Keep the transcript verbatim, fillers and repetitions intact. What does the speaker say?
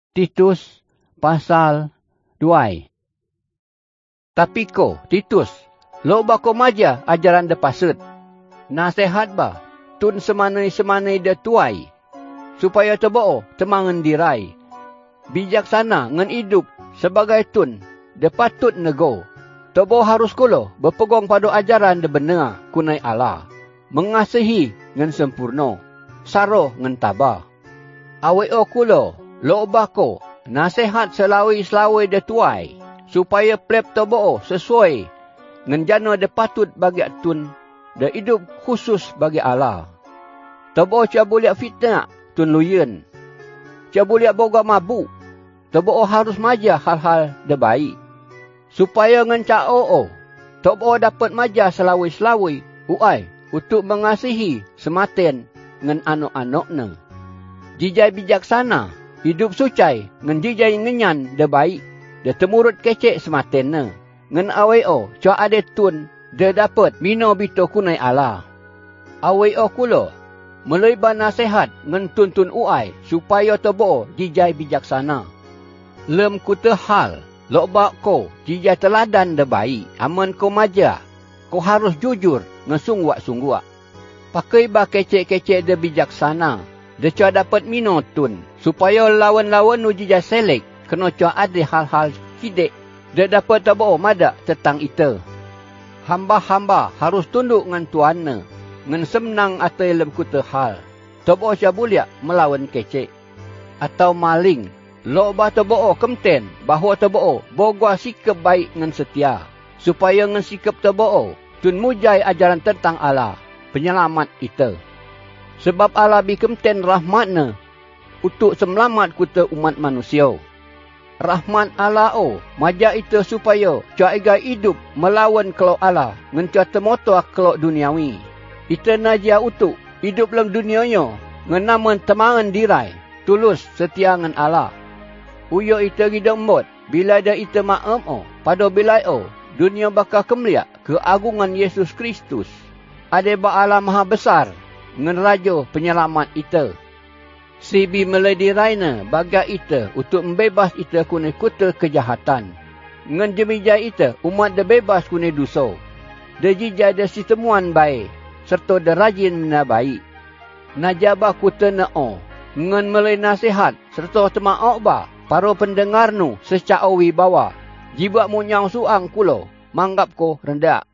Titus pasal dua. Tapi ko, Titus, lo bako maja ajaran de pasut. Nasihat ba, tun semanai-semanai de tuai. Supaya tebao temangan dirai. Bijaksana ngan hidup sebagai tun, de patut nego. Tebao harus kulo berpegang pada ajaran de benar kunai Allah. Mengasihi ngan sempurna. Saro ngan tabah. Aweo kulo, lo bako, nasihat selawai-selawai de tuai, supaya plep tebao sesuai ngan jana de patut bagi tun, de hidup khusus bagi Allah. Tebao cia boleh fitnah tun luyen. Cia boleh boga mabuk. Tebao harus maja hal-hal de baik. Supaya ngan cao, tebao dapat maja selawai-selawai, uai, untuk mengasihi sematen ngan anak-anaknya. Jijai bijaksana, hidup sucai, ngan jijai ngenyan de baik, de temurut kecek sematenna. Ngan aweo, cua ade tun, de dapat mino bito kunai Allah. Aweo kulo, melaiba nasihat ngan tun-tun uai, supaya tebo jijai bijaksana. Lem kuta hal, lokbak ko, jijai teladan de baik, aman ko maja, ko harus jujur, ngan sungguak-sungguak. Pakai ba kecek-kecek de bijaksana, de cua dapat mino tun, supaya lawan-lawan nu jijai selek, kena cua ada hal-hal hidek, de dapat tabo mada tentang ita. Hamba-hamba harus tunduk ngan tuanna, ngan semnang atau lem kuta hal. Tabo cia buliak melawan kecek. Atau maling, lo ba tabo kemten, bahawa tabo bogwa sikap baik ngan setia. Supaya ngan sikap tabo, tun mujai ajaran tentang Allah, penyelamat ita. Sebab Allah bikemten rahmatna untuk semelamat kuta umat manusia. Rahmat Allah o, maja ita supaya cua ega hidup melawan kelok Allah, ngan cua temotoak kelok duniawi. Ita najia untuk hidup dalam dunianya, ngan naman temangan dirai, tulus setia ngan Allah. Uyo ita gida embot, bila ada ita maaf o, pada bilai o, dunia bakal kemeliak keagungan Yesus Kristus. Ade ba Allah maha besar, ngan raja penyelamat ita. Sibi meladi raina baga ita untuk membebas ita kunai kuta kejahatan. Ngan jemija ita umat de bebas kunai dosa. De jija de sitemuan baik, serta de rajin mena baik. Najaba kuta nao, ngan melai nasihat, serta temaak ba, para pendengar nu secara wibawa. Jibak munyang suang kulo, manggap ko rendak.